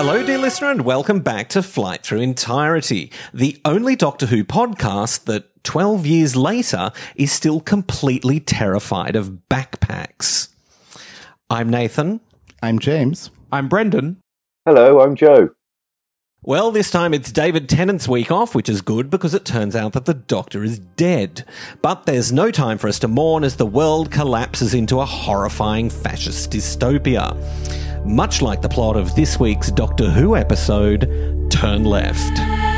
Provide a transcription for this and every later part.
Hello, dear listener, and welcome back to Flight Through Entirety, the only Doctor Who podcast that 12 years later is still completely terrified of backpacks. I'm Nathan. I'm James. I'm Brendan. Hello, I'm Joe. Well, this time it's David Tennant's week off, which is good because it turns out that the Doctor is dead. But there's no time for us to mourn as the world collapses into a horrifying fascist dystopia. Much like the plot of this week's Doctor Who episode, Turn Left.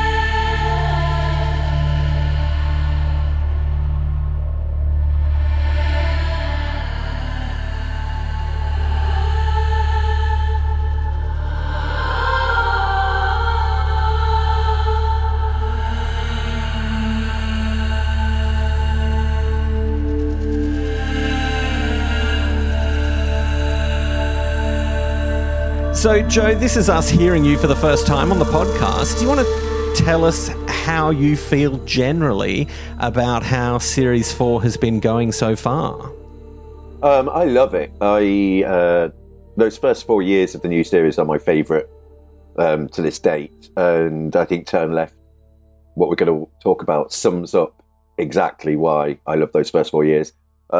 So, Joe, this is us hearing you for the first time on the podcast. Do you want to tell us how you feel generally about how Series 4 has been going so far? I love it. Those first 4 years of the new series are my favourite to this date. And I think Turn Left, what we're going to talk about, sums up exactly why I love those first 4 years.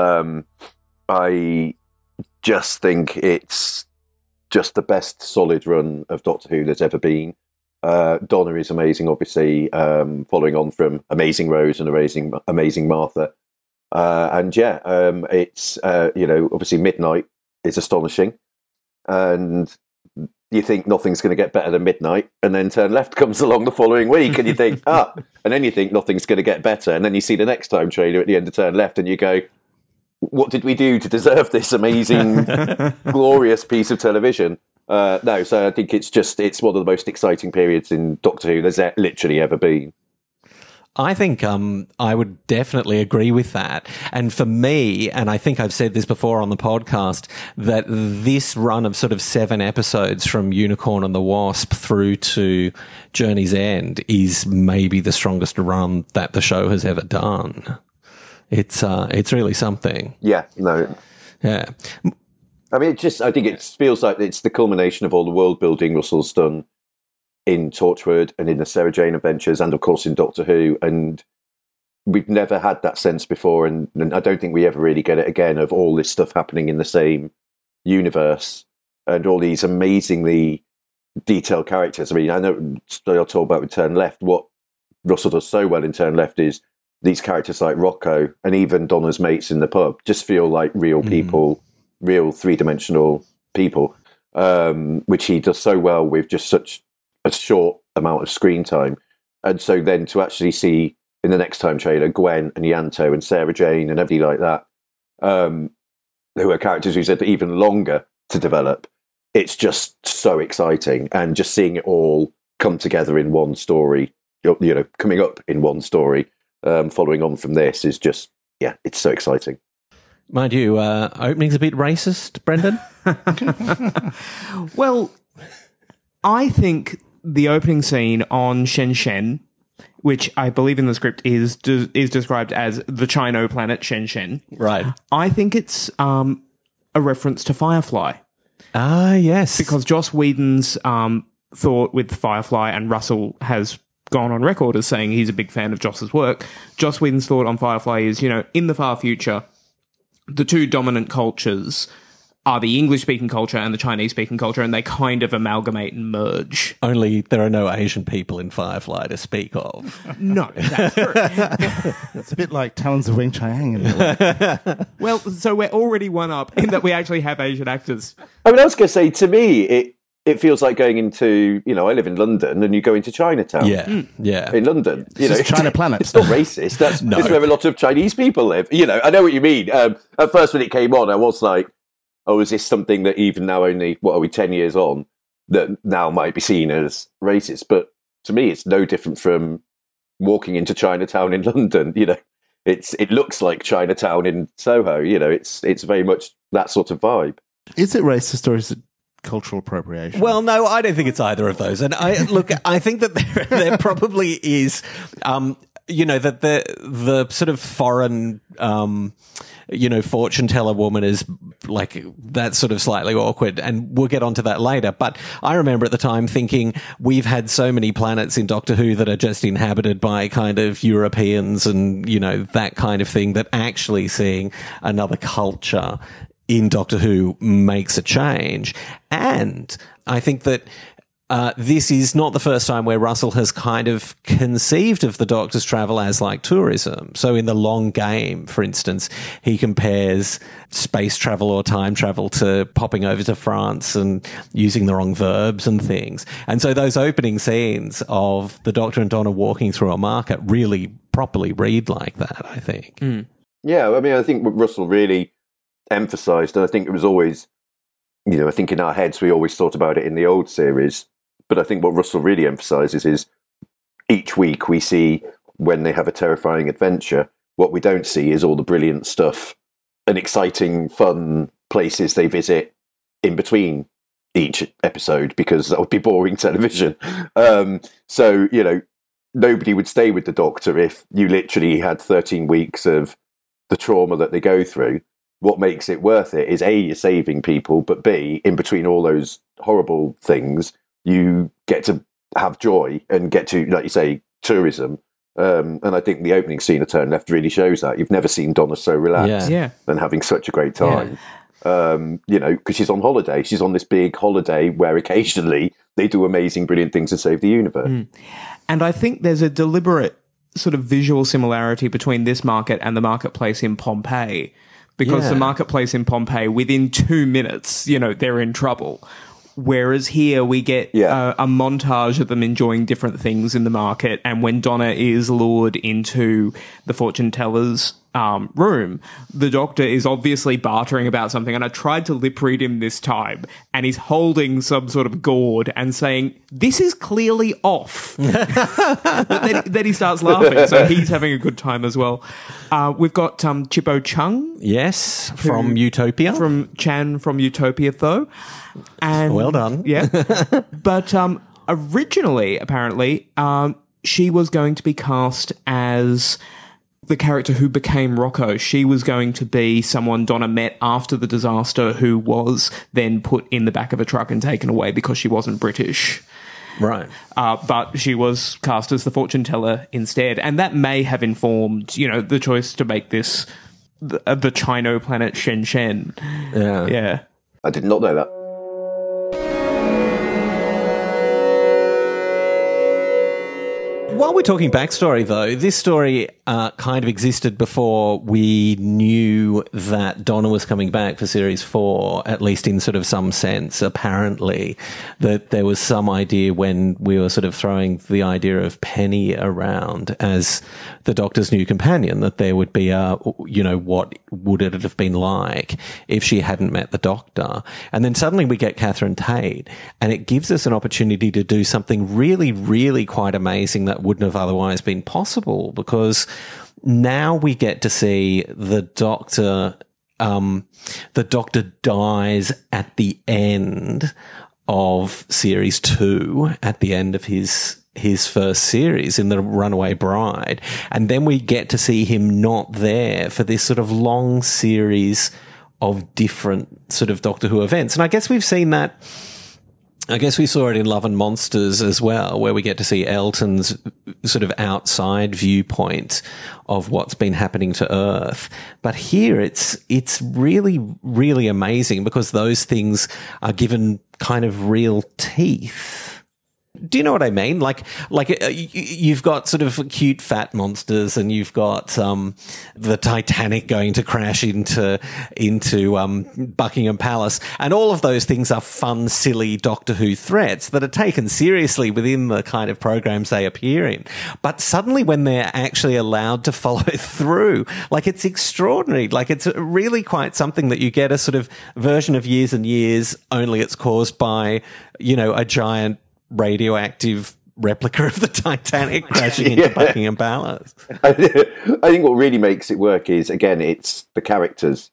I just think it's just the best solid run of Doctor Who there's ever been. Donna is amazing, obviously, following on from Amazing Rose and Amazing Martha. It's, obviously Midnight is astonishing. And you think nothing's going to get better than Midnight, and then Turn Left comes along the following week, and you think, and then you think nothing's going to get better, and then you see the next time trailer at the end of Turn Left, and you go, what did we do to deserve this amazing, glorious piece of television? So I think it's one of the most exciting periods in Doctor Who there's literally ever been. I think I would definitely agree with that. And for me, and I think I've said this before on the podcast, that this run of sort of 7 episodes from Unicorn and the Wasp through to Journey's End is maybe the strongest run that the show has ever done. It's really something. Yeah, no. Yeah. I mean, I think it feels like it's the culmination of all the world building Russell's done in Torchwood and in the Sarah Jane Adventures and, of course, in Doctor Who. And we've never had that sense before. And I don't think we ever really get it again of all this stuff happening in the same universe and all these amazingly detailed characters. I mean, I know I'll talk about with Turn Left. What Russell does so well in Turn Left is these characters like Rocco and even Donna's mates in the pub just feel like real people, real three-dimensional people, which he does so well with just such a short amount of screen time. And so then to actually see in the next time trailer Gwen and Yanto and Sarah Jane and everybody like that, who are characters who said even longer to develop, it's just so exciting. And just seeing it all come together in one story, coming up in one story, following on from this is just, it's so exciting. Mind you, opening's a bit racist, Brendan? Well, I think the opening scene on Shen Shen, which I believe in the script is described as the Chino planet Shen Shen. Right. I think it's a reference to Firefly. Ah, yes. Because Joss Whedon's thought with Firefly, and Russell has gone on record as saying he's a big fan of Joss's work. Joss Whedon's thought on Firefly is, in the far future, the two dominant cultures are the English-speaking culture and the Chinese-speaking culture, and they kind of amalgamate and merge. Only there are no Asian people in Firefly to speak of. No, that's true. It's a bit like Talons of Wing Chiang. Well, so we're already one up in that we actually have Asian actors. I mean, I was going to say, to me, it feels like going into, I live in London, and you go into Chinatown. Yeah. In London. It's China Planet. It's not racist. That's where a lot of Chinese people live. I know what you mean. At first, when it came on, I was like, oh, is this something that even now only, 10 years on, that now might be seen as racist? But to me, it's no different from walking into Chinatown in London. It looks like Chinatown in Soho. It's very much that sort of vibe. Is it racist or is it cultural appropriation? Well, no, I don't think it's either of those. And I think that there probably is that the sort of foreign, fortune teller woman is like, that's sort of slightly awkward, and we'll get onto that later. But I remember at the time thinking, we've had so many planets in Doctor Who that are just inhabited by kind of Europeans and, that kind of thing, that actually seeing another culture in Doctor Who makes a change. And I think that this is not the first time where Russell has kind of conceived of the Doctor's travel as like tourism. So in The Long Game, for instance, he compares space travel or time travel to popping over to France and using the wrong verbs and things. And so those opening scenes of the Doctor and Donna walking through a market really properly read like that, I think. Mm. Yeah, I mean, I think what Russell really emphasised, and I think it was always, I think in our heads we always thought about it in the old series, but I think what Russell really emphasises is each week we see when they have a terrifying adventure, what we don't see is all the brilliant stuff and exciting, fun places they visit in between each episode, because that would be boring television. So, nobody would stay with the Doctor if you literally had 13 weeks of the trauma that they go through. What makes it worth it is A, you're saving people, but B, in between all those horrible things, you get to have joy and get to, like you say, tourism. And I think the opening scene of Turn Left really shows that. You've never seen Donna so relaxed and having such a great time. Because she's on holiday. She's on this big holiday where occasionally they do amazing, brilliant things and save the universe. Mm. And I think there's a deliberate sort of visual similarity between this market and the marketplace in Pompeii. Because the marketplace in Pompeii, within 2 minutes, they're in trouble. Whereas here we get a montage of them enjoying different things in the market. And when Donna is lured into the fortune teller's room, the Doctor is obviously bartering about something. And I tried to lip read him this time, and he's holding some sort of gourd and saying, "This is clearly off." But then he starts laughing, so he's having a good time as well. We've got Chippo Chung. Yes, from Utopia. From Chan from Utopia, though. And well done. Yeah. But originally, apparently, she was going to be cast as the character who became Rocco. She was going to be someone Donna met after the disaster, who was then put in the back of a truck and taken away because she wasn't British. Right. But she was cast as the fortune teller instead. And that may have informed, the choice to make this the Chino planet Shenzhen. Yeah. Yeah. I did not know that. While we're talking backstory, though, this story kind of existed before we knew that Donna was coming back for Series 4, at least in sort of some sense, apparently, that there was some idea when we were sort of throwing the idea of Penny around as the Doctor's new companion, that there would be what would it have been like if she hadn't met the Doctor? And then suddenly we get Catherine Tate, and it gives us an opportunity to do something really, really quite amazing that wouldn't have otherwise been possible, because now we get to see the Doctor. The Doctor dies at the end of Series 2, at the end of his first series in The Runaway Bride, and then we get to see him not there for this sort of long series of different sort of Doctor Who events. And I guess we've seen that. I guess we saw it in Love and Monsters as well, where we get to see Elton's sort of outside viewpoint of what's been happening to Earth. But here it's really, really amazing, because those things are given kind of real teeth. Do you know what I mean? Like you've got sort of cute fat monsters, and you've got the Titanic going to crash into Buckingham Palace, and all of those things are fun, silly Doctor Who threats that are taken seriously within the kind of programs they appear in. But suddenly, when they're actually allowed to follow through, like, it's extraordinary. Like, it's really quite something that you get a sort of version of Years and Years, only it's caused by, a giant radioactive replica of the Titanic crashing into Buckingham Palace. I think what really makes it work is, again, it's the characters.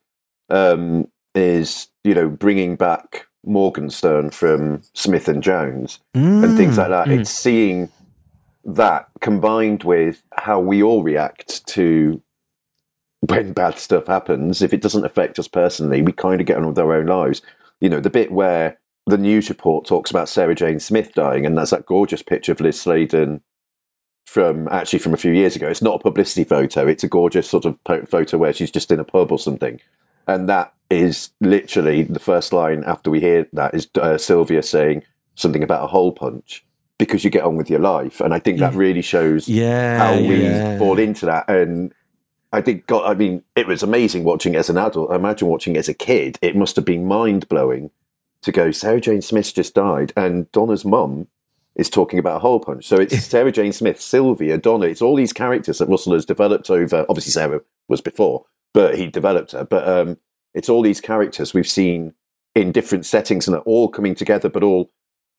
Is bringing back Morgenstern from Smith and Jones and things like that. It's seeing that combined with how we all react to when bad stuff happens, if it doesn't affect us personally, we kind of get on with our own lives. You know, the bit where the news report talks about Sarah Jane Smith dying, and there's that gorgeous picture of Liz Sladen from a few years ago. It's not a publicity photo. It's a gorgeous sort of photo where she's just in a pub or something. And that is literally the first line after we hear that is Sylvia saying something about a hole punch, because you get on with your life. And I think that really shows how we fall into that. And I think, it was amazing watching it as an adult. I imagine watching it as a kid, it must have been mind-blowing to go, Sarah Jane Smith just died, and Donna's mum is talking about a hole punch. So it's Sarah Jane Smith, Sylvia, Donna. It's all these characters that Russell has developed over. Obviously, Sarah was before, but he developed her. But it's all these characters we've seen in different settings, and are all coming together, but all,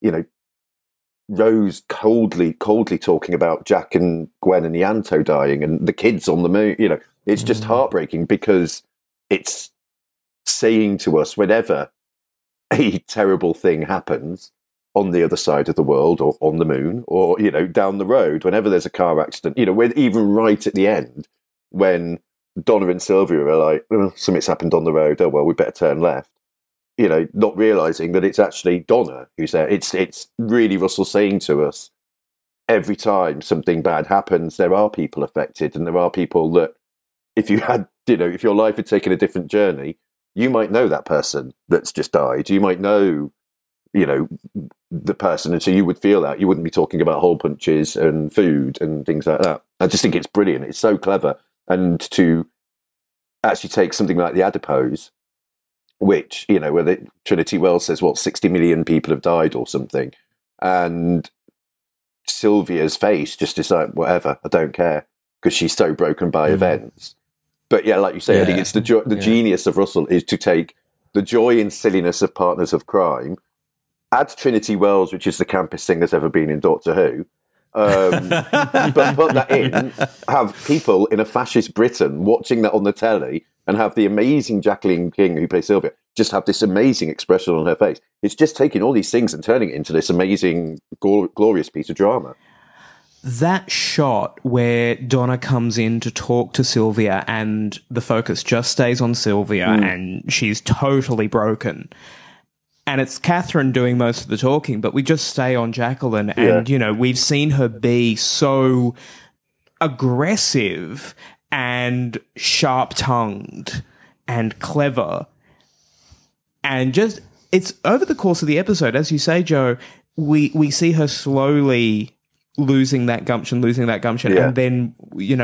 Rose coldly talking about Jack and Gwen and Ianto dying, and the kids on the moon. It's just heartbreaking, because it's saying to us, whenever a terrible thing happens on the other side of the world, or on the moon, or down the road, whenever there's a car accident, when even right at the end, when Donna and Sylvia are like, something's happened on the road, oh well, we better turn left, not realizing that it's actually Donna who's there. It's really Russell saying to us, every time something bad happens, there are people affected, and there are people that, if your life had taken a different journey, you might know that person that's just died. You might know, the person, and so you would feel that. You wouldn't be talking about hole punches and food and things like that. I just think it's brilliant. It's so clever. And to actually take something like the adipose, which, where Trinity Wells says, 60 million people have died or something, and Sylvia's face just is like, whatever, I don't care, because she's so broken by events. But yeah, like you say, I think it's the genius of Russell is to take the joy and silliness of Partners of Crime, add Trinity Wells, which is the campest thing that's ever been in Doctor Who, but put that in, have people in a fascist Britain watching that on the telly, and have the amazing Jacqueline King, who plays Sylvia, just have this amazing expression on her face. It's just taking all these things and turning it into this amazing, glorious piece of drama. That shot where Donna comes in to talk to Sylvia, and the focus just stays on Sylvia, and she's totally broken. And it's Catherine doing most of the talking, but we just stay on Jacqueline. And, we've seen her be so aggressive and sharp-tongued and clever. And just, it's over the course of the episode, as you say, Joe, we see her slowly losing that gumption. And then,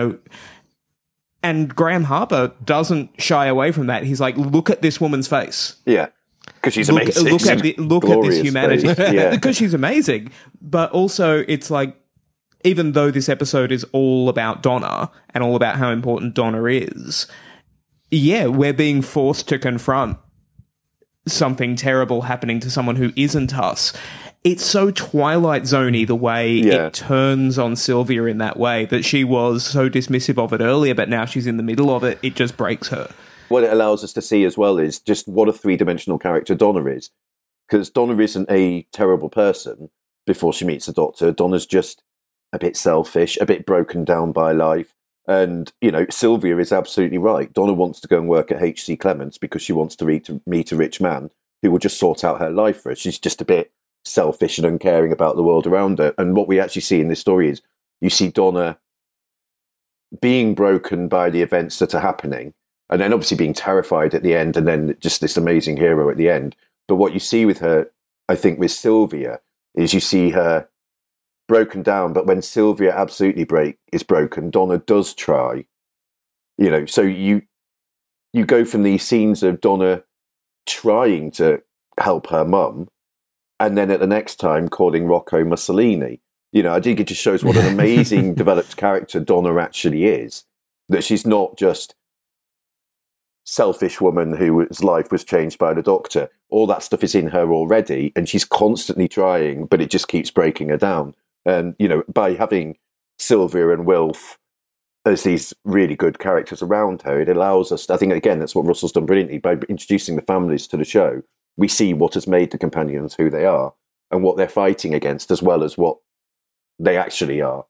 and Graham Harper doesn't shy away from that. He's like, look at this woman's face. Yeah. Because she's amazing. Look at this humanity. Because she's amazing. But also, it's like, even though this episode is all about Donna and all about how important Donna is, we're being forced to confront something terrible happening to someone who isn't us. It's so Twilight Zone-y the way it turns on Sylvia in that way, that she was so dismissive of it earlier, but now she's in the middle of it. It just breaks her. What it allows us to see as well is just what a three-dimensional character Donna is. Because Donna isn't a terrible person before she meets the Doctor. Donna's just a bit selfish, a bit broken down by life. And, Sylvia is absolutely right. Donna wants to go and work at H.C. Clements because she wants to meet a rich man who will just sort out her life for her. She's just a bit selfish and uncaring about the world around her. And what we actually see in this story is you see Donna being broken by the events that are happening, and then obviously being terrified at the end, and then just this amazing hero at the end. But what you see with her, I think, with Sylvia, is you see her broken down, but when Sylvia absolutely is broken, Donna does try. So you go from these scenes of Donna trying to help her mum, and then at the next time calling Rocco Mussolini. I think it just shows what an amazing developed character Donna actually is. That she's not just selfish woman whose life was changed by the Doctor. All that stuff is in her already, and she's constantly trying, but it just keeps breaking her down. And, by having Sylvia and Wilf as these really good characters around her, it allows us, I think, again, that's what Russell's done brilliantly, by introducing the families to the show. We see what has made the companions who they are, and what they're fighting against, as well as what they actually are.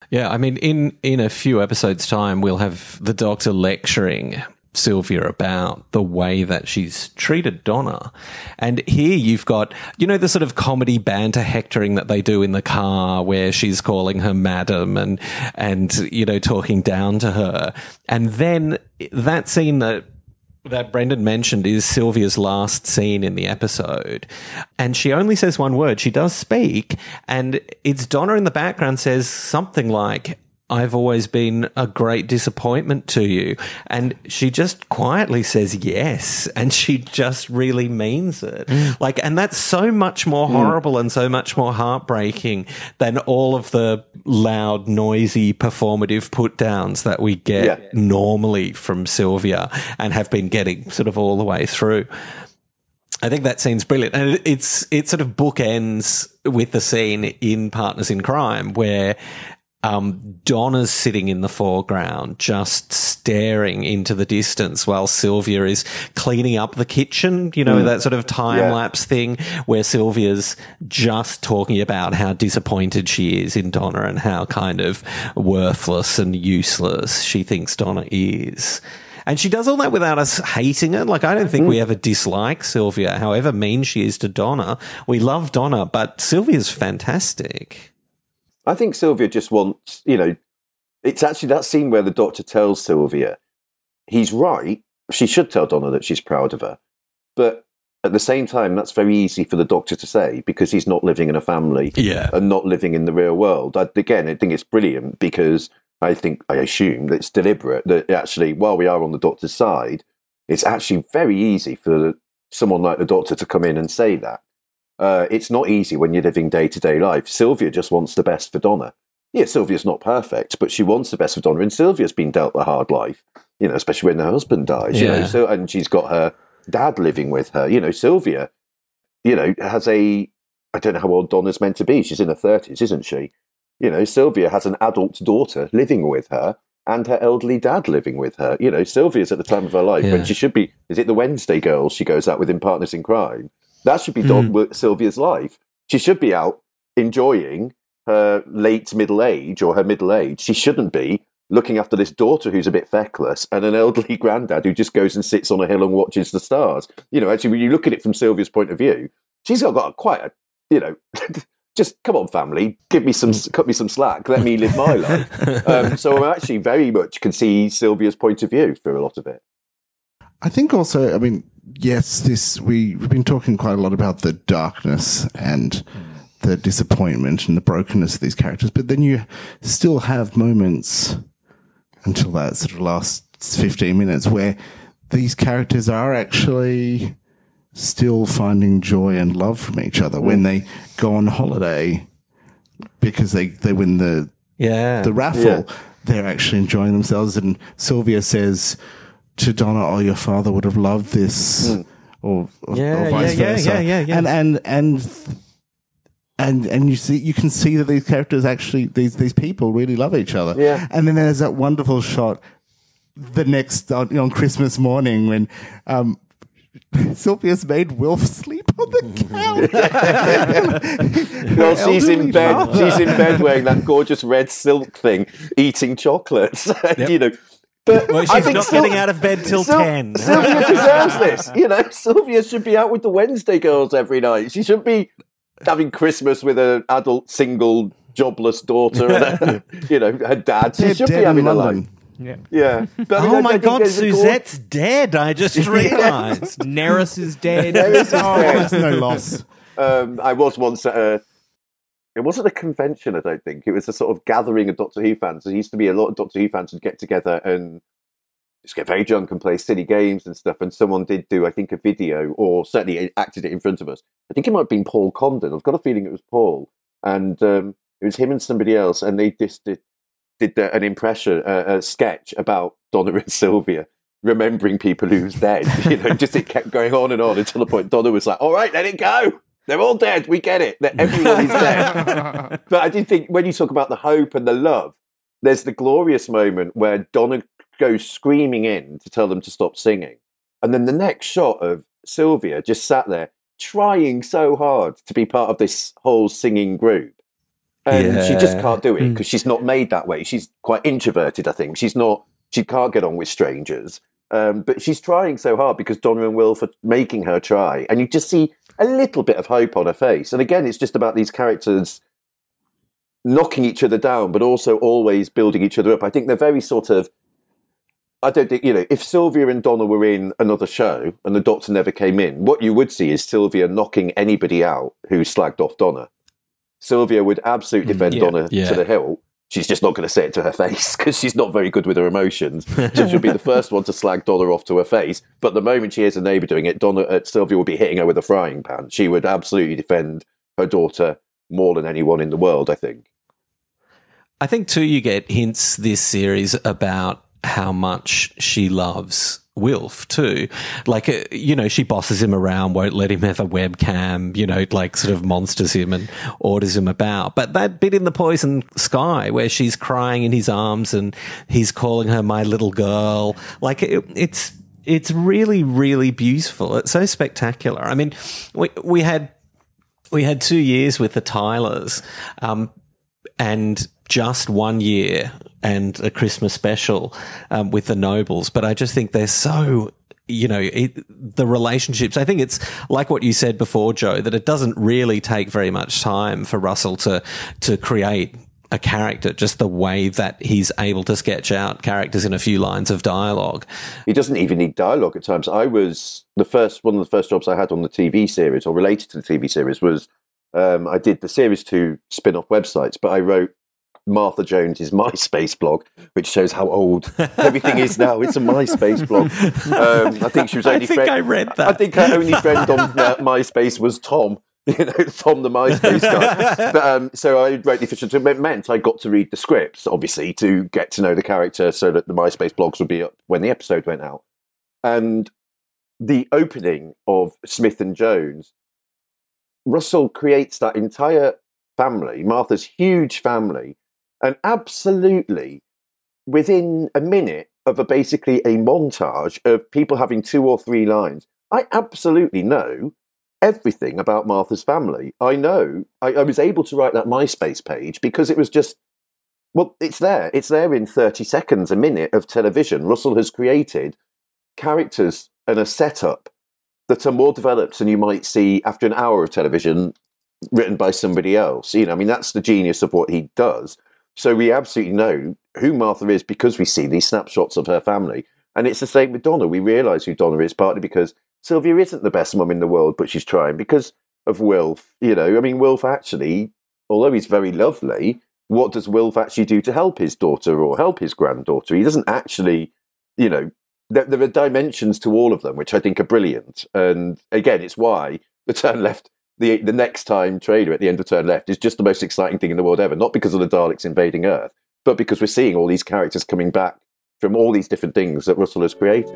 Yeah, I mean, in a few episodes' time, we'll have the Doctor lecturing Sylvia about the way that she's treated Donna. And here you've got, the sort of comedy banter hectoring that they do in the car where she's calling her madam and talking down to her. And then that scene that Brendan mentioned is Sylvia's last scene in the episode. And she only says one word. She does speak, and it's Donna in the background says something like, "I've always been a great disappointment to you." And she just quietly says yes, and she just really means it. And that's so much more horrible and so much more heartbreaking than all of the loud, noisy, performative put-downs that we get normally from Sylvia and have been getting sort of all the way through. I think that scene's brilliant. And it sort of bookends with the scene in Partners in Crime where Donna's sitting in the foreground, just staring into the distance while Sylvia is cleaning up the kitchen, that sort of time-lapse thing where Sylvia's just talking about how disappointed she is in Donna and how kind of worthless and useless she thinks Donna is. And she does all that without us hating her. I don't think we ever dislike Sylvia, however mean she is to Donna. We love Donna, but Sylvia's fantastic. I think Sylvia just wants, it's actually that scene where the Doctor tells Sylvia, he's right, she should tell Donna that she's proud of her. But at the same time, that's very easy for the Doctor to say because he's not living in a family and not living in the real world. I think it's brilliant because I assume that it's deliberate, that actually, while we are on the Doctor's side, it's actually very easy for someone like the Doctor to come in and say that. It's not easy when you're living day-to-day life. Sylvia just wants the best for Donna. Yeah, Sylvia's not perfect, but she wants the best for Donna, and Sylvia's been dealt a hard life, especially when her husband dies, and she's got her dad living with her. Sylvia, has I don't know how old Donna's meant to be. She's in her 30s, isn't she? Sylvia has an adult daughter living with her and her elderly dad living with her. Sylvia's at the time of her life when she should be, is it the Wednesday girls she goes out with in Partners in Crime? That should be Sylvia's life. She should be out enjoying her late middle age or her middle age. She shouldn't be looking after this daughter who's a bit feckless and an elderly granddad who just goes and sits on a hill and watches the stars. Actually, when you look at it from Sylvia's point of view, she's got quite a, just come on, family, cut me some slack, let me live my life. So I actually very much can see Sylvia's point of view through a lot of it. I think also, yes, we've been talking quite a lot about the darkness and the disappointment and the brokenness of these characters, but then you still have moments until that sort of last 15 minutes where these characters are actually still finding joy and love from each other when they go on holiday because they win the raffle. Yeah. They're actually enjoying themselves, and Sylvia says to Donna, "Oh, your father would have loved this," or vice versa. And you can see that these characters actually, these people really love each other. Yeah. And then there's that wonderful shot the next on Christmas morning when Sylvia's made Wilf sleep on the couch. Well, she's in bed. She's in bed wearing that gorgeous red silk thing, eating chocolates. Yep. But she's not getting out of bed till 10. Sylvia deserves this. Sylvia should be out with the Wednesday girls every night. She shouldn't be having Christmas with an adult, single, jobless daughter and her dad. She should be having a life. Yeah. But, oh my God, Suzette's dead. I just realised. Neris is dead. That's no loss. I was once at it wasn't a convention, I don't think. It was a sort of gathering of Doctor Who fans. There used to be a lot of Doctor Who fans who'd get together and just get very drunk and play silly games and stuff. And someone did do, I think, a video, or certainly acted it in front of us. I think it might have been Paul Condon. I've got a feeling it was Paul. And it was him and somebody else, and they just did an impression, a sketch about Donna and Sylvia remembering people who's dead. Just it kept going on until the point Donna was like, "All right, let it go. They're all dead. We get it. That everyone is dead." But I do think when you talk about the hope and the love, there's the glorious moment where Donna goes screaming in to tell them to stop singing. And then the next shot of Sylvia just sat there trying so hard to be part of this whole singing group. And she just can't do it because she's not made that way. She's quite introverted, I think. She can't get on with strangers. But she's trying so hard because Donna and Wilf are making her try. And you just see a little bit of hope on her face. And again, it's just about these characters knocking each other down, but also always building each other up. I think they're very sort of, I don't think, if Sylvia and Donna were in another show and the Doctor never came in, what you would see is Sylvia knocking anybody out who slagged off Donna. Sylvia would absolutely defend Donna to the hilt. She's just not going to say it to her face because she's not very good with her emotions. So she'll be the first one to slag Donna off to her face. But the moment she hears a neighbour doing it, Sylvia will be hitting her with a frying pan. She would absolutely defend her daughter more than anyone in the world, I think. I think, too, you get hints this series about how much she loves Wilf too. Like, she bosses him around, won't let him have a webcam, sort of monsters him and orders him about. But that bit in The Poison Sky where she's crying in his arms and he's calling her my little girl, like it's really, really beautiful. It's so spectacular. I mean, we had 2 years with the Tylers, and just 1 year and a Christmas special with the Nobles. But I just think they're so, the relationships. I think it's like what you said before, Joe, that it doesn't really take very much time for Russell to create a character, just the way that he's able to sketch out characters in a few lines of dialogue. He doesn't even need dialogue at times. One of the first jobs I had on the TV series, or related to the TV series, was I did the Series 2 spin-off websites, but I wrote Martha Jones's MySpace blog, which shows how old everything is now. It's a MySpace blog. I think she was only. I read that. I think her only friend on MySpace was Tom. Tom the MySpace guy. But, so I wrote the official. It meant I got to read the scripts, obviously, to get to know the character, so that the MySpace blogs would be up when the episode went out. And the opening of Smith and Jones, Russell creates that entire family, Martha's huge family. And absolutely, within a minute of basically a montage of people having 2 or 3 lines, I absolutely know everything about Martha's family. I know. I was able to write that MySpace page because it was just, it's there. It's there in 30 seconds, a minute of television. Russell has created characters and a setup that are more developed than you might see after an hour of television written by somebody else. That's the genius of what he does. So we absolutely know who Martha is because we see these snapshots of her family. And it's the same with Donna. We realise who Donna is, partly because Sylvia isn't the best mum in the world, but she's trying because of Wilf. Wilf actually, although he's very lovely, what does Wilf actually do to help his daughter or help his granddaughter? He doesn't actually, there are dimensions to all of them, which I think are brilliant. And again, it's why the Turn Left, the next time trailer at the end of Turn Left is just the most exciting thing in the world ever. Not because of the Daleks invading Earth, but because we're seeing all these characters coming back from all these different things that Russell has created.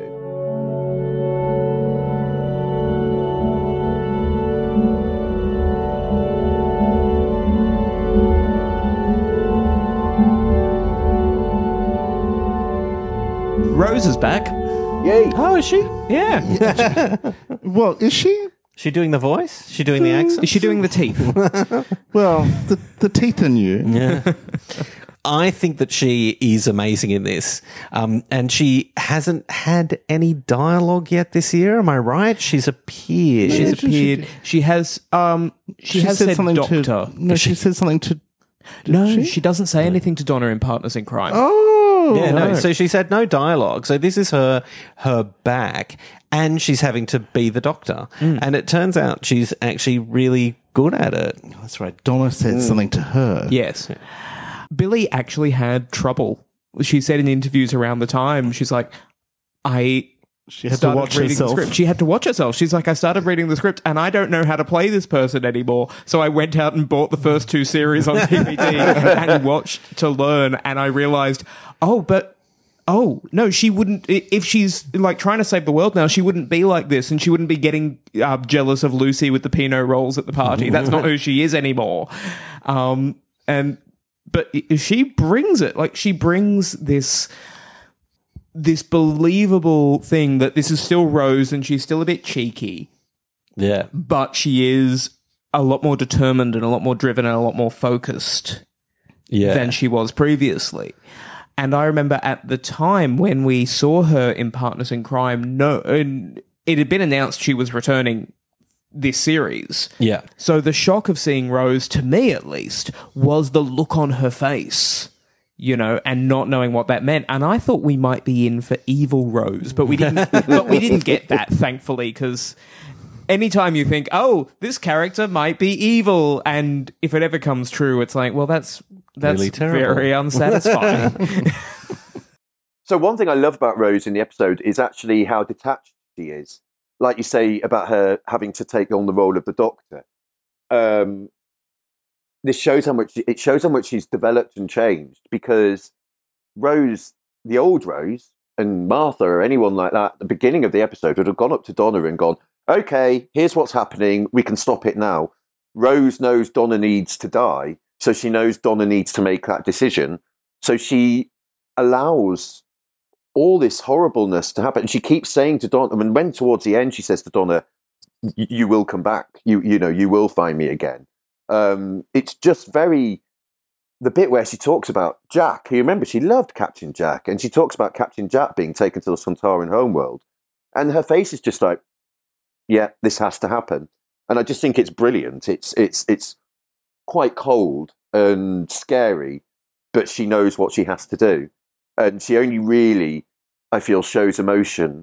Rose is back. Yay! Oh, is she? Yeah. Well, is she? She doing the voice? She doing the accent? Is she doing the teeth? Well, the teeth are new. Yeah. I think that she is amazing in this. And she hasn't had any dialogue yet this year, am I right? She's appeared. She's appeared. She has said something doctor. She said something to... No, she doesn't say anything to Donna in Partners in Crime. Oh! Yeah, no. right. So she's had no dialogue. So this is her back, and she's having to be the Doctor. And it turns out she's actually really good at it. That's right. Donna said something to her. Yes. Billy actually had trouble. She said in interviews around the time, she's like, She had to watch reading herself. the script. She had to watch herself. She's like, I started reading the script and I don't know how to play this person anymore. So I went out and bought the first 2 series on DVD and watched to learn. And I realized, no, she wouldn't. If she's like trying to save the world now, she wouldn't be like this, and she wouldn't be getting jealous of Lucy with the Pinot rolls at the party. That's not who she is anymore. But she brings it. Like, she brings this believable thing that this is still Rose and she's still a bit cheeky. Yeah. But she is a lot more determined and a lot more driven and a lot more focused than she was previously. And I remember at the time when we saw her in Partners in Crime, it had been announced she was returning this series. Yeah. So the shock of seeing Rose, to me at least, was the look on her face, you know, and not knowing what that meant. And I thought we might be in for evil Rose, but we didn't. But we didn't get that, thankfully, because anytime you think, oh, this character might be evil, and if it ever comes true, it's like, well, that's really terrible. Very unsatisfying. So one thing I love about Rose in the episode is actually how detached she is. Like you say about her having to take on the role of the Doctor. This shows how much she's developed and changed, because Rose, the old Rose, and Martha or anyone like that, at the beginning of the episode would have gone up to Donna and gone, okay, here's what's happening. We can stop it now. Rose knows Donna needs to die, so she knows Donna needs to make that decision. So she allows all this horribleness to happen. And she keeps saying to Donna, and when towards the end she says to Donna, you will come back. You will find me again. It's just the bit where she talks about Jack. You remember, she loved Captain Jack, and she talks about Captain Jack being taken to the Sontaran homeworld. And her face is just like, yeah, this has to happen. And I just think it's brilliant. It's quite cold and scary, but she knows what she has to do. And she only really, I feel, shows emotion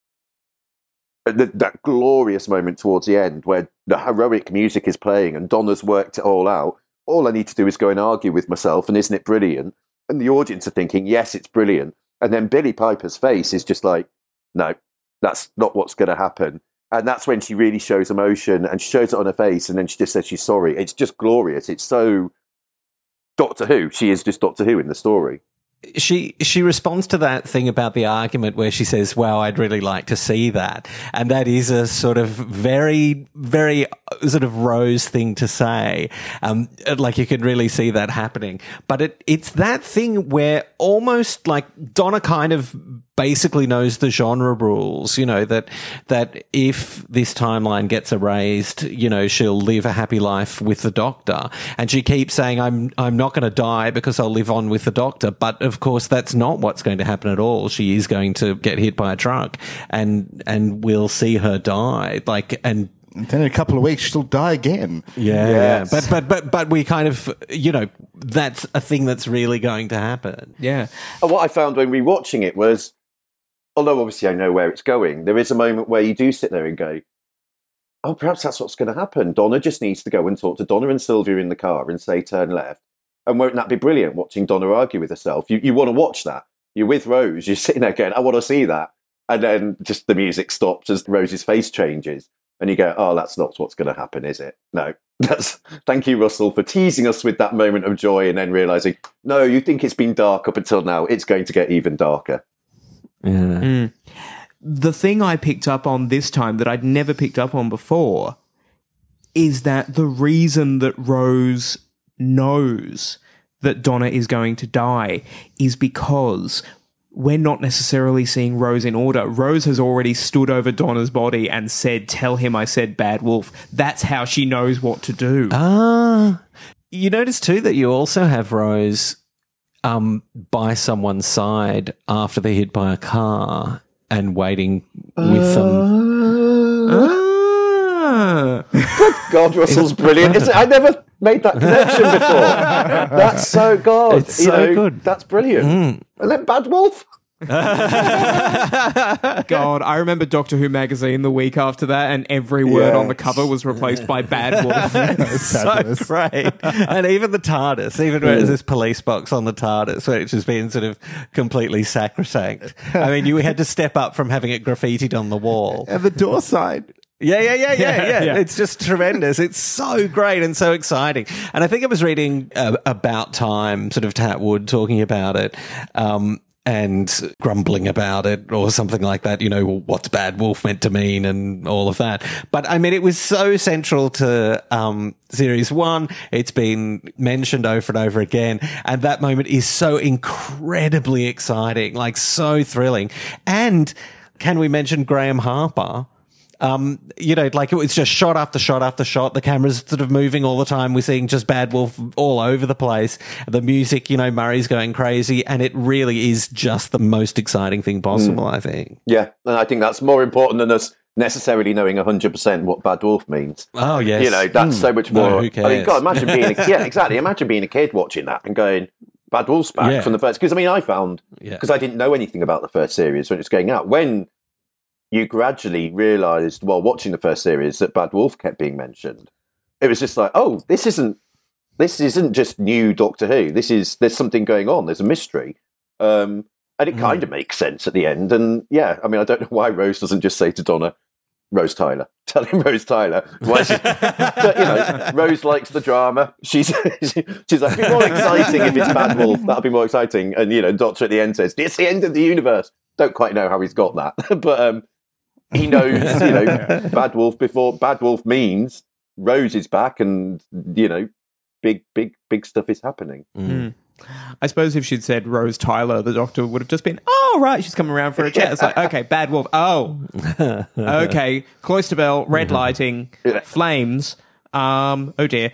at that glorious moment towards the end where the heroic music is playing and Donna's worked it all out. All I need to do is go and argue with myself, and isn't it brilliant? And the audience are thinking, yes, it's brilliant. And then Billie Piper's face is just like, no, that's not what's going to happen. And that's when she really shows emotion, and she shows it on her face, and then she just says she's sorry. It's just glorious. It's so Doctor Who. She is just Doctor Who in the story. She responds to that thing about the argument where she says, wow, I'd really like to see that. And that is a sort of very, very sort of Rose thing to say. Like you could really see that happening. But it's that thing where almost like Donna kind of basically knows the genre rules, you know, that if this timeline gets erased, you know, she'll live a happy life with the Doctor. And she keeps saying, I'm not going to die because I'll live on with the Doctor. But of course, that's not what's going to happen at all. She is going to get hit by a truck, and we'll see her die. And then in a couple of weeks, she'll die again. Yeah. But we kind of, you know, that's a thing that's really going to happen. Yeah. And what I found when rewatching it was, although obviously I know where it's going, there is a moment where you do sit there and go, oh, perhaps that's what's going to happen. Donna just needs to go and talk to Donna and Sylvia in the car and say, turn left. And won't that be brilliant, watching Donna argue with herself? You want to watch that. You're with Rose, you're sitting there going, I want to see that. And then just the music stops as Rose's face changes. And you go, oh, that's not what's going to happen, is it? No. Thank you, Russell, for teasing us with that moment of joy and then realising, no, you think it's been dark up until now. It's going to get even darker. Yeah. The thing I picked up on this time that I'd never picked up on before is that the reason that Rose knows that Donna is going to die is because we're not necessarily seeing Rose in order. Rose has already stood over Donna's body and said, tell him I said bad wolf. That's how she knows what to do. You notice too that you also have Rose by someone's side after they're hit by a car and waiting with them. Good God, Russell's brilliant. I never made that connection before. That's so good. It's so good. That's brilliant. And then Bad Wolf. God, I remember Doctor Who magazine the week after that, and every word on the cover was replaced by Bad Wolf. So great. And even the TARDIS, even where there's this police box on the TARDIS, which has been sort of completely sacrosanct. I mean, you had to step up from having it graffitied on the wall. And the door sign. Yeah. It's just tremendous. It's so great and so exciting. And I think I was reading About Time, sort of Tat Wood talking about it, and grumbling about it or something like that, you know, what's Bad Wolf meant to mean and all of that. But I mean, it was so central to Series 1. It's been mentioned over and over again. And that moment is so incredibly exciting, like so thrilling. And can we mention Graham Harper? Like it was just shot after shot after shot. The camera's sort of moving all the time. We're seeing just Bad Wolf all over the place. The music, Murray's going crazy, and it really is just the most exciting thing possible, I think. Yeah, and I think that's more important than us necessarily knowing 100% what Bad Wolf means. Oh, yes. That's so much more. No, who cares? I mean, God, imagine being Imagine being a kid watching that and going, Bad Wolf's back from the first. Because, I found, because I didn't know anything about the first series when it was going out. When you gradually realised, while watching the first series, that Bad Wolf kept being mentioned, it was just like, oh, this isn't just new Doctor Who. There's something going on. There's a mystery. And it kind of makes sense at the end. And I don't know why Rose doesn't just say to Donna, Rose Tyler. Tell him Rose Tyler. Why but, Rose likes the drama. She's like, it'd be more exciting if it's Bad Wolf. That'll be more exciting. And, Doctor at the end says, it's the end of the universe. Don't quite know how he's got that. But he knows, Bad Wolf before Bad Wolf means Rose is back and, big stuff is happening. I suppose if she'd said Rose Tyler, the Doctor would have just been, oh, right, she's coming around for a chat. It's like, okay, Bad Wolf. Oh, okay. Cloister bell, red lighting, flames. Oh, dear.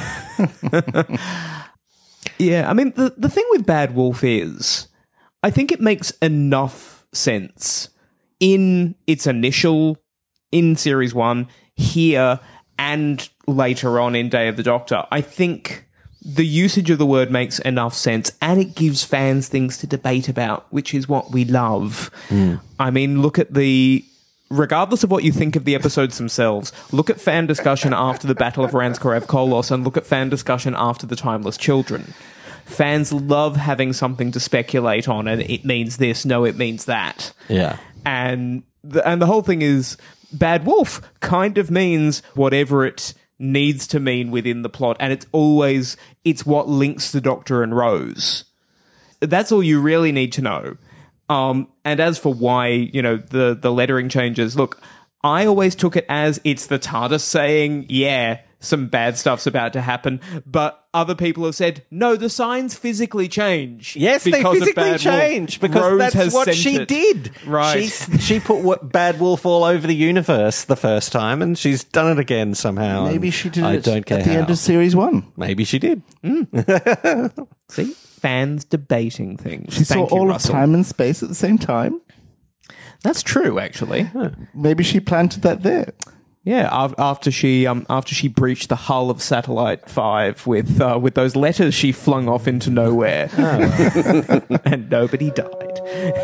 Yeah, the thing with Bad Wolf is, I think it makes enough sense in its initial, in Series 1, here, and later on in Day of the Doctor. I think the usage of the word makes enough sense, and it gives fans things to debate about, which is what we love. Look at regardless of what you think of the episodes themselves, look at fan discussion after the Battle of Ranskorev Kolos, and look at fan discussion after the Timeless Children. Fans love having something to speculate on, and it means this, no, it means that. Yeah. And the whole thing is, Bad Wolf kind of means whatever it needs to mean within the plot, and it's what links the Doctor and Rose. That's all you really need to know. And as for why, the lettering changes, look, I always took it as it's the TARDIS saying, some bad stuff's about to happen, but other people have said, no, the signs physically change. Yes, they physically change because Rose that's what she did. Right. She put Bad Wolf all over the universe the first time, and she's done it again somehow. Maybe she did it at the end of Series 1. Maybe she did. See? Fans debating things. She saw all of time and space at the same time. That's true, actually. Maybe she planted that there. Yeah, after she breached the hull of Satellite 5 with those letters she flung off into nowhere, and nobody died.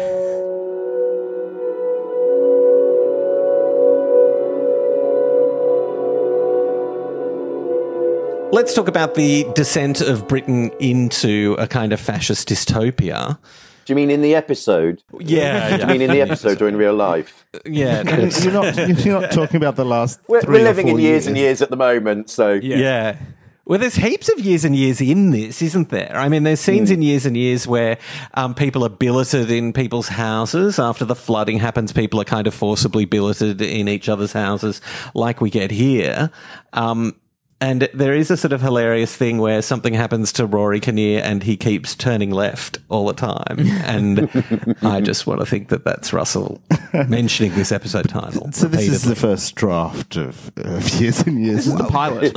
Let's talk about the descent of Britain into a kind of fascist dystopia. Do you mean in the episode? Yeah. Do you mean in the episode or in real life? Yeah. You're not talking about the last We're 3 or living 4 in years and years at the moment, so... Yeah. Well, there's heaps of years and years in this, isn't there? There's scenes in years and years where people are billeted in people's houses. After the flooding happens, people are kind of forcibly billeted in each other's houses, like we get here. And there is a sort of hilarious thing where something happens to Rory Kinnear and he keeps turning left all the time. And I just want to think that that's Russell mentioning this episode title. So this is the first draft of years and years. This is the pilot.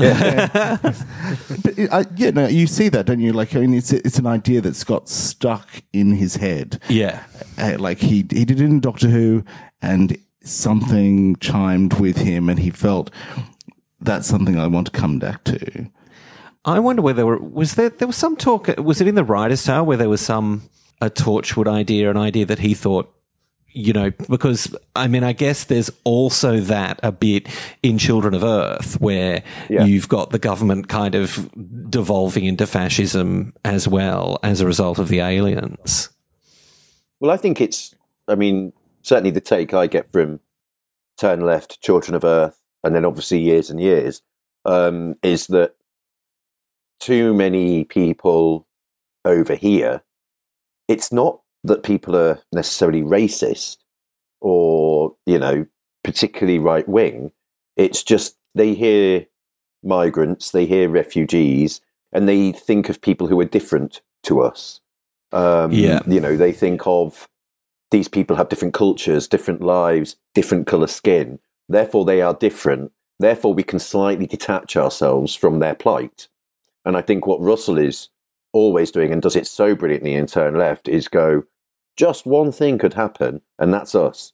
But you see that, don't you? It's an idea that's got stuck in his head. Yeah. He did it in Doctor Who, and something chimed with him, and he felt... That's something I want to come back to. I wonder whether there was some talk. Was it in the Writer's Tale where there was a Torchwood idea, an idea that he thought, because I guess there's also that a bit in Children of Earth where you've got the government kind of devolving into fascism as well as a result of the aliens. Well, I think it's. Certainly the take I get from Turn Left, Children of Earth, and then obviously years and years, is that too many people over here, it's not that people are necessarily racist or, particularly right-wing. It's just they hear migrants, they hear refugees, and they think of people who are different to us. They think of these people have different cultures, different lives, different colour skin. Therefore, they are different. Therefore, we can slightly detach ourselves from their plight. And I think what Russell is always doing, and does it so brilliantly in Turn Left, is go, just one thing could happen, and that's us.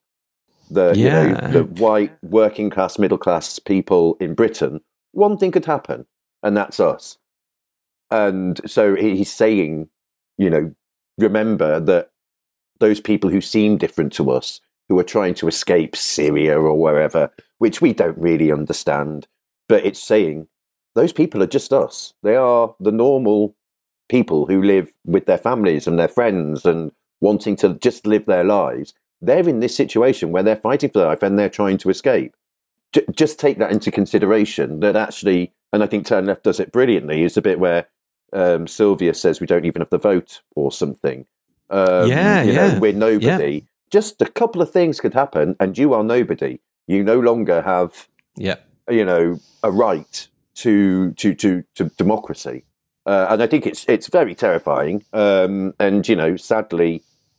The white, working class, middle class people in Britain, one thing could happen, and that's us. And so he's saying, remember that those people who seem different to us, who are trying to escape Syria or wherever, which we don't really understand, but it's saying those people are just us. They are the normal people who live with their families and their friends and wanting to just live their lives. They're in this situation where they're fighting for their life and they're trying to escape. Just take that into consideration, that actually, and I think Turn Left does it brilliantly, is the bit where Sylvia says we don't even have the vote or something. We're nobody. Yeah. Just a couple of things could happen and you are nobody. You no longer have, a right to democracy. And I think it's very terrifying. And, sadly,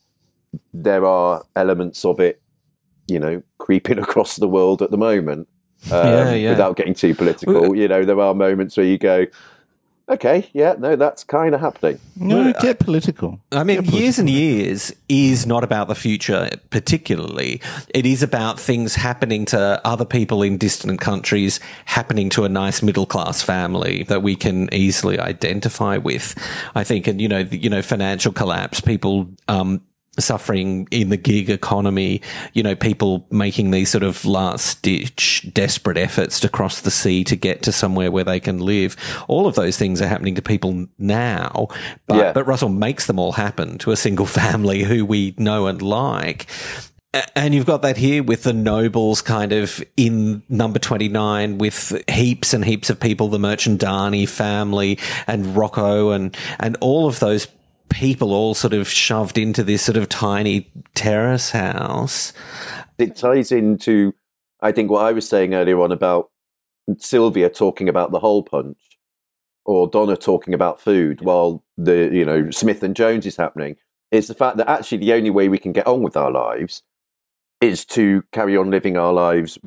there are elements of it, creeping across the world at the moment. Without getting too political, there are moments where you go, okay, that's kind of happening. No, get political. I mean, Years and Years is not about the future particularly. It is about things happening to other people in distant countries, happening to a nice middle-class family that we can easily identify with, I think. And, financial collapse, people suffering in the gig economy, people making these sort of last-ditch desperate efforts to cross the sea to get to somewhere where they can live. All of those things are happening to people now, but Russell makes them all happen to a single family who we know and like. And you've got that here with the nobles kind of in number 29 with heaps and heaps of people, the Merchandani family and Rocco and all of those people all sort of shoved into this sort of tiny terrace house. It ties into, I think, what I was saying earlier on about Sylvia talking about the hole punch or Donna talking about food while the, Smith and Jones is happening, is the fact that actually the only way we can get on with our lives is to carry on living our lives,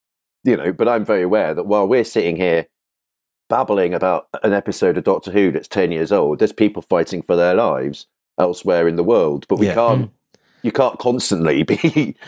but I'm very aware that while we're sitting here babbling about an episode of Doctor Who that's 10 years old, there's people fighting for their lives elsewhere in the world, but you can't constantly be,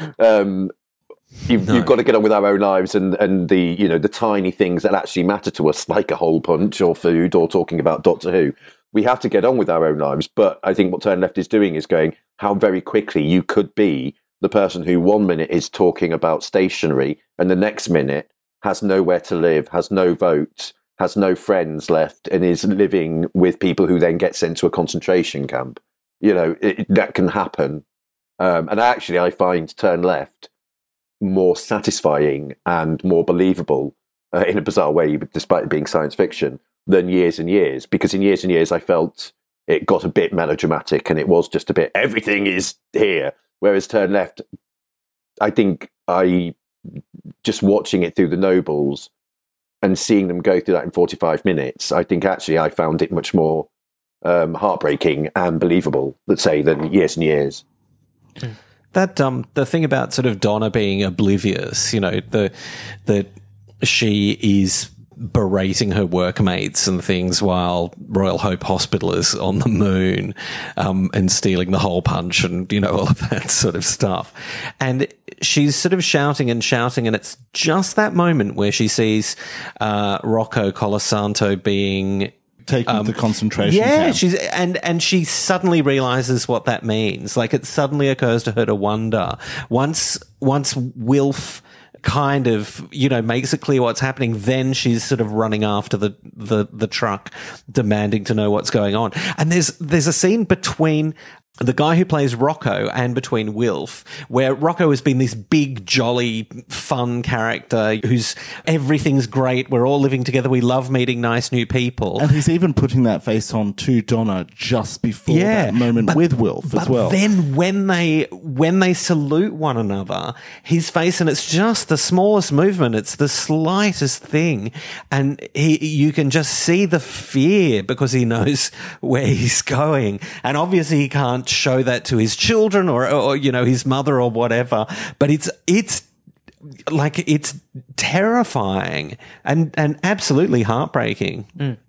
you've got to get on with our own lives and the, the tiny things that actually matter to us, like a hole punch or food or talking about Doctor Who. We have to get on with our own lives. But I think what Turn Left is doing is going how very quickly you could be the person who 1 minute is talking about stationery and the next minute has nowhere to live, has no vote, has no friends left, and is living with people who then get sent to a concentration camp. That can happen. And actually, I find Turn Left more satisfying and more believable in a bizarre way, despite it being science fiction, than Years and Years. Because in Years and Years, I felt it got a bit melodramatic and it was just a bit, everything is here. Whereas Turn Left, I think just watching it through the nobles and seeing them go through that in 45 minutes, I think actually I found it much more heartbreaking and believable, let's say, than Years and Years. That the thing about sort of Donna being oblivious, that she is berating her workmates and things while Royal Hope Hospital is on the moon, and stealing the hole punch and, all of that sort of stuff. And she's sort of shouting, and it's just that moment where she sees Rocco Colasanto being taken to the concentration camp. She suddenly realizes what that means. Like, it suddenly occurs to her to wonder. Once Wilf kind of, makes it clear what's happening, then she's sort of running after the truck, demanding to know what's going on. And there's a scene between the guy who plays Rocco and between Wilf, where Rocco has been this big, jolly, fun character who's everything's great. We're all living together. We love meeting nice new people. And he's even putting that face on to Donna just before that moment with Wilf as well. But then when they salute one another, his face, and it's just the smallest movement. It's the slightest thing. And you can just see the fear because he knows where he's going. And obviously he can't show that to his children or his mother or whatever, but it's like it's terrifying and absolutely heartbreaking.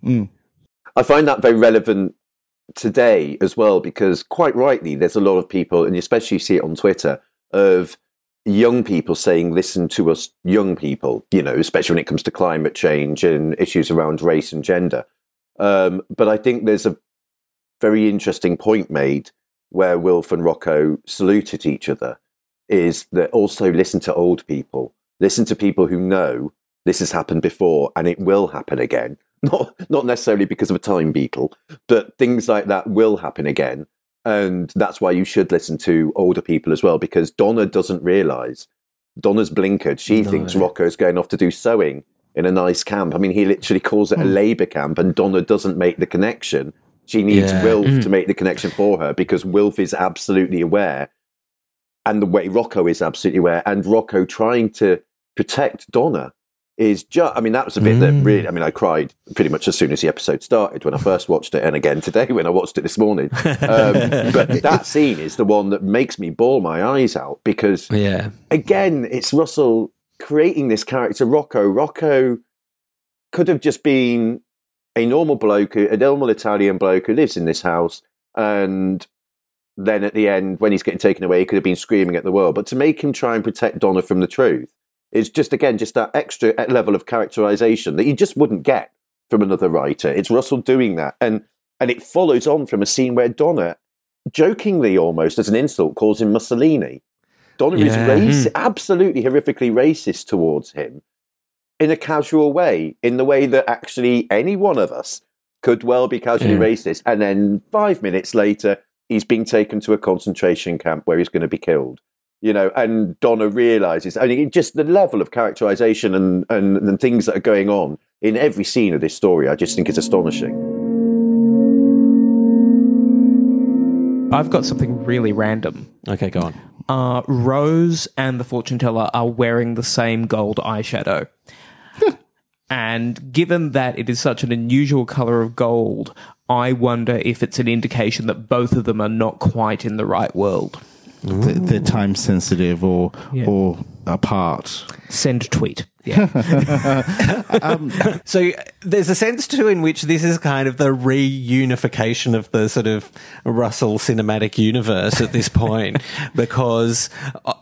I find that very relevant today as well, because quite rightly, there's a lot of people, and especially you see it on Twitter, of young people saying, listen to us young people, you know, especially when it comes to climate change and issues around race and gender. But I think there's a very interesting point made where Wilf and Rocco saluted each other, is that also listen to old people, listen to people who know this has happened before and it will happen again. Not necessarily because of a time beetle, but things like that will happen again. And that's why you should listen to older people as well, because Donna doesn't realise. Donna's blinkered. She thinks Rocco's going off to do sewing in a nice camp. I mean, he literally calls it a labour camp, and Donna doesn't make the connection. She needs Wilf to make the connection for her, because Wilf is absolutely aware, and the way Rocco is absolutely aware, and Rocco trying to protect Donna is just, I mean, that was a bit that really, I mean, I cried pretty much as soon as the episode started when I first watched it, and again today when I watched it this morning. But that scene is the one that makes me bawl my eyes out, because, again, it's Russell creating this character, Rocco. Rocco could have just been a normal bloke, a normal Italian bloke who lives in this house, and then at the end, when he's getting taken away, he could have been screaming at the world. But to make him try and protect Donna from the truth is just, again, just that extra level of characterization that you just wouldn't get from another writer. It's Russell doing that. And it follows on from a scene where Donna, jokingly almost as an insult, calls him Mussolini. Donna is absolutely horrifically racist towards him in a casual way, in the way that actually any one of us could well be casually racist. And then 5 minutes later, he's being taken to a concentration camp where he's going to be killed. You know, and Donna realizes, I mean, just the level of characterization and things that are going on in every scene of this story, I just think is astonishing. I've got something really random. Okay, go on. Rose and the fortune teller are wearing the same gold eyeshadow. And given that it is such an unusual color of gold, I wonder if it's an indication that both of them are not quite in the right world. They're time sensitive or apart. Send tweet. So there's a sense too in which this is kind of the reunification of the sort of Russell cinematic universe at this point, because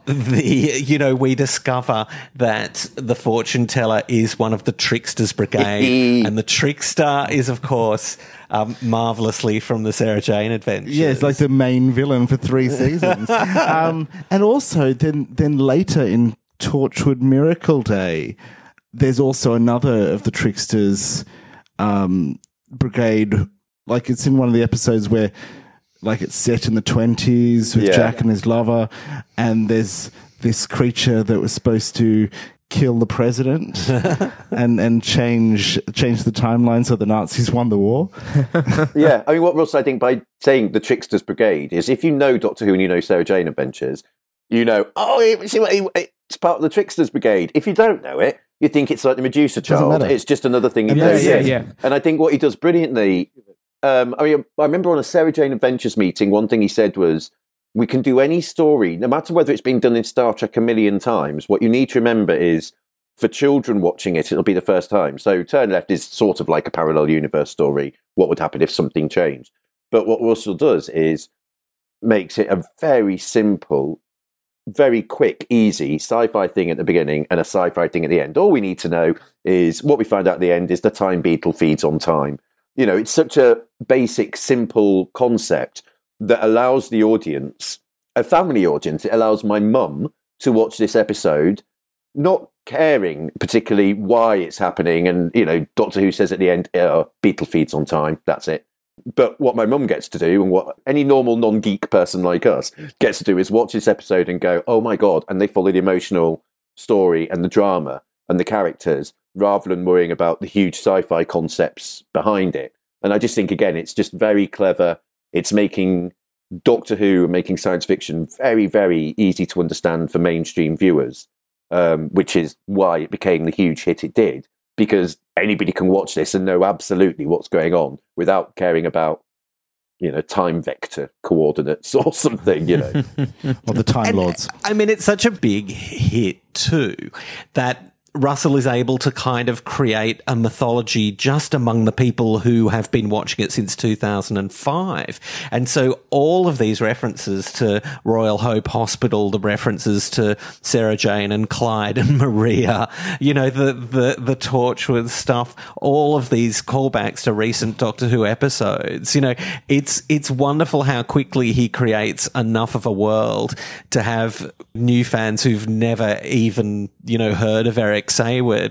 we discover that the fortune teller is one of the Tricksters Brigade, and the trickster is, of course, marvelously from the Sarah Jane Adventures. Yeah, it's like the main villain for 3 seasons. And also then later in Torchwood Miracle Day, there's also another of the Tricksters Brigade. Like, it's in one of the episodes where, like, it's set in the 20s with Jack and his lover, and there's this creature that was supposed to kill the president and change the timeline so the Nazis won the war. Yeah, I mean, what Russ, I think, by saying the Tricksters Brigade is, if you know Doctor Who and you know Sarah Jane Adventures, you know, it's part of the Tricksters Brigade. If you don't know it, you think it's like the Medusa Child. It's just another thing he does. Yeah. And I think what he does brilliantly, I remember on a Sarah Jane Adventures meeting, one thing he said was, we can do any story, no matter whether it's been done in Star Trek a million times. What you need to remember is, for children watching it, it'll be the first time. So Turn Left is sort of like a parallel universe story. What would happen if something changed? But what Russell does is makes it a very simple, very quick, easy sci-fi thing at the beginning and a sci-fi thing at the end. All we need to know is, what we find out at the end is the time beetle feeds on time. You know, it's such a basic, simple concept that allows the audience, a family audience, it allows my mum to watch this episode, not caring particularly why it's happening. And, you know, Doctor Who says at the end, beetle feeds on time, that's it. But what my mum gets to do, and what any normal non-geek person like us gets to do, is watch this episode and go, oh my God, and they follow the emotional story and the drama and the characters, rather than worrying about the huge sci-fi concepts behind it. And I just think, again, it's just very clever. It's making Doctor Who and making science fiction very, very easy to understand for mainstream viewers, which is why it became the huge hit it did, because anybody can watch this and know absolutely what's going on without caring about time vector coordinates or something, Or the Time Lords. I mean, it's such a big hit too that Russell is able to kind of create a mythology just among the people who have been watching it since 2005. And so all of these references to Royal Hope Hospital, the references to Sarah Jane and Clyde and Maria, the Torchwood stuff, all of these callbacks to recent Doctor Who episodes, it's wonderful how quickly he creates enough of a world to have new fans who've never even, heard of Eric Sayward,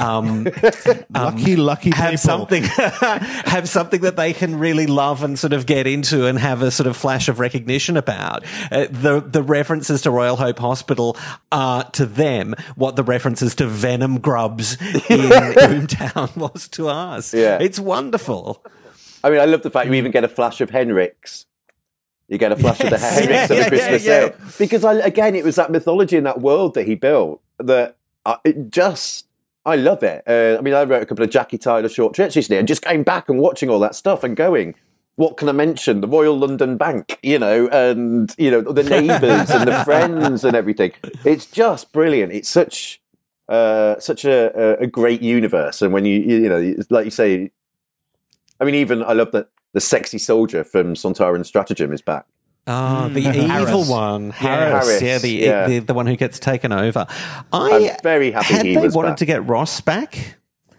lucky have people. something have something that they can really love and sort of get into and have a sort of flash of recognition about. The references to Royal Hope Hospital are to them what the references to Venom Grubs in Boomtown was to us. Yeah. It's wonderful. I mean, I love the fact you even get a flash of Henrik's. You get a flash of the Henrik's at the Christmas sale. Because, it was that mythology in that world that he built that I love it. I wrote a couple of Jackie Tyler short trips recently and just came back and watching all that stuff and going, what can I mention? The Royal London Bank, and, the neighbours and the friends and everything. It's just brilliant. It's such a great universe. And when you like you say, even I love that the sexy soldier from Sontaran Stratagem is back. Oh, the evil Harris. one. Harris, The one who gets taken over. I'm very happy had he they was wanted back. to get Ross back?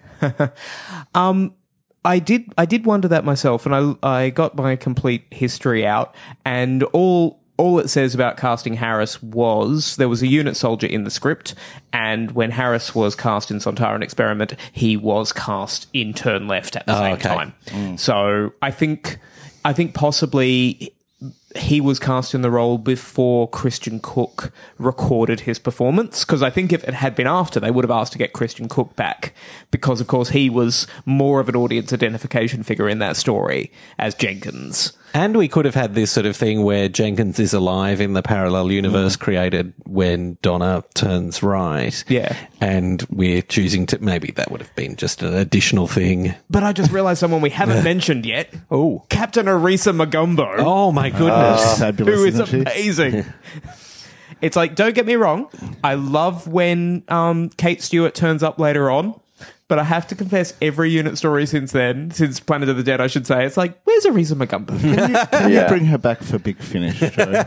I did wonder that myself, and I got my complete history out, and all it says about casting Harris was there was a unit soldier in the script, and when Harris was cast in Sontaran Experiment, he was cast in Turn Left at the same time. So I think possibly he was cast in the role before Christian Cook recorded his performance, because I think if it had been after, they would have asked to get Christian Cook back, because of course he was more of an audience identification figure in that story as Jenkins. And we could have had this sort of thing where Jenkins is alive in the parallel universe created when Donna turns right. Yeah. And we're choosing to... Maybe that would have been just an additional thing. But I just realised someone we haven't mentioned yet. Oh. Captain Arisa Magumbo. Oh, my goodness. Fabulous, Who is isn't she? amazing. It's like, don't get me wrong, I love when Kate Stewart turns up later on, but I have to confess, every unit story since then, since Planet of the Dead, I should say, it's like, where's Arisa Magumbo? Can you bring her back for Big Finish, Joe?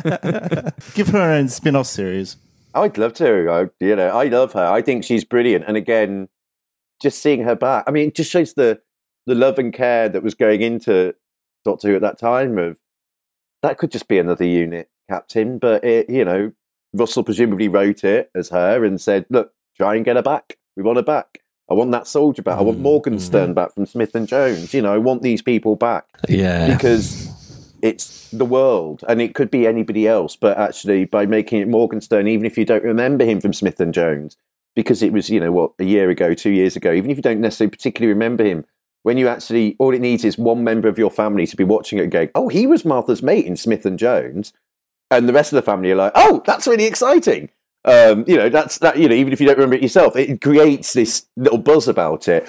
Give her her own spin-off series. I'd love to. I love her. I think she's brilliant. And again, just seeing her back, it just shows the love and care that was going into Doctor Who at that time. Of that could just be another unit captain, but Russell presumably wrote it as her and said, "Look, try and get her back. We want her back. I want that soldier back. I want Morgenstern back from Smith and Jones. I want these people back." Yeah. Because it's the world, and it could be anybody else. But actually, by making it Morgenstern, even if you don't remember him from Smith and Jones, because it was, a year ago, 2 years ago, even if you don't necessarily particularly remember him, when you actually, all it needs is one member of your family to be watching it and going, "Oh, he was Martha's mate in Smith and Jones," and the rest of the family are like, "Oh, that's really exciting." That's that. Even if you don't remember it yourself, it creates this little buzz about it.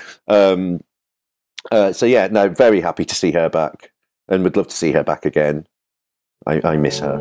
Very happy to see her back, and would love to see her back again. I miss her.